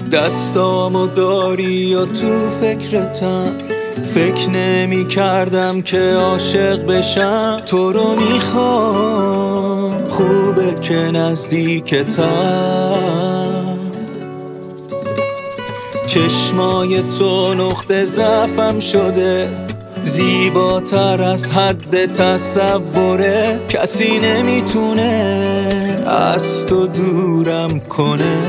دستامو داری یا تو فکرتم؟ فکر نمی کردم که عاشق بشم. تو رو میخوام، خوبه که نزدیکتم. چشمای تو نقطه ضعفم شده، زیباتر از حد تصوره. کسی نمیتونه از تو دورم کنه.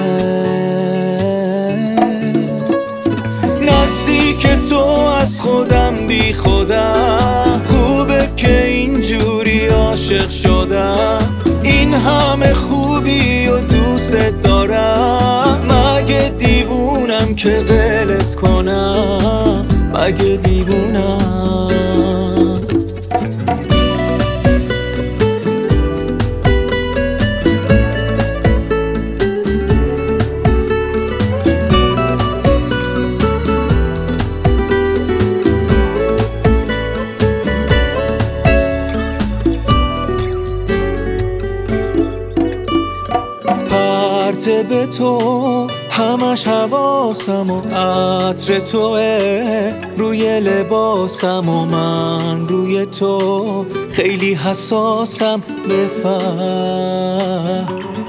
نزدیک تو از خودم بی خودم، خوبه که اینجوری عاشق شدم. این همه خوبی و دوست دارم، مگه دیوونم که ولت کنم؟ مگه دیوونم؟ به تو همش حواسم و عطر توه روی لباسم و من روی تو خیلی حساسم. بفهم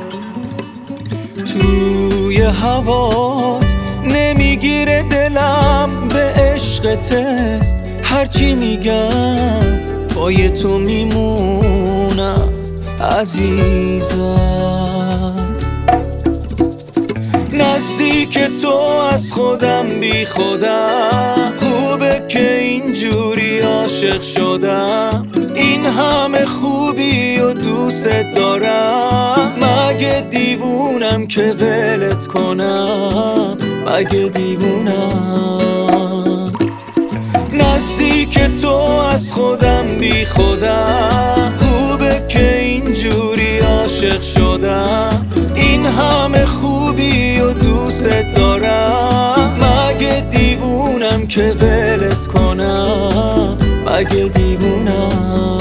توی هوات نمیگیره دلم به عشقته. هرچی میگم پای تو میمونم عزیزم. نزدیک تو از خودم بی خودم، خوبه که اینجوری عاشق شدم. این همه خوبی و دوست دارم، مگه دیوونم که ولت کنم؟ مگه دیوونم؟ نزدیک تو از خودم بی خودم، خوبه که اینجوری عاشق شدم. این همه خوبی و دوست دارم، مگه دیوونم که ولت کنم؟ مگه دیوونم؟